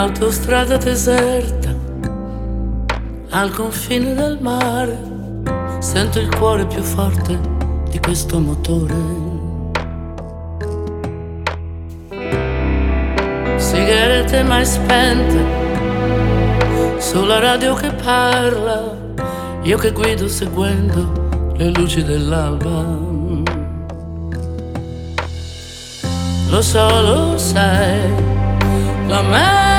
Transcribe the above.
Autostrada deserta, al confine del mare, sento il cuore più forte di questo motore. Sigarette mai spente, sulla radio che parla, io che guido seguendo le luci dell'alba. Lo so, lo sai, la me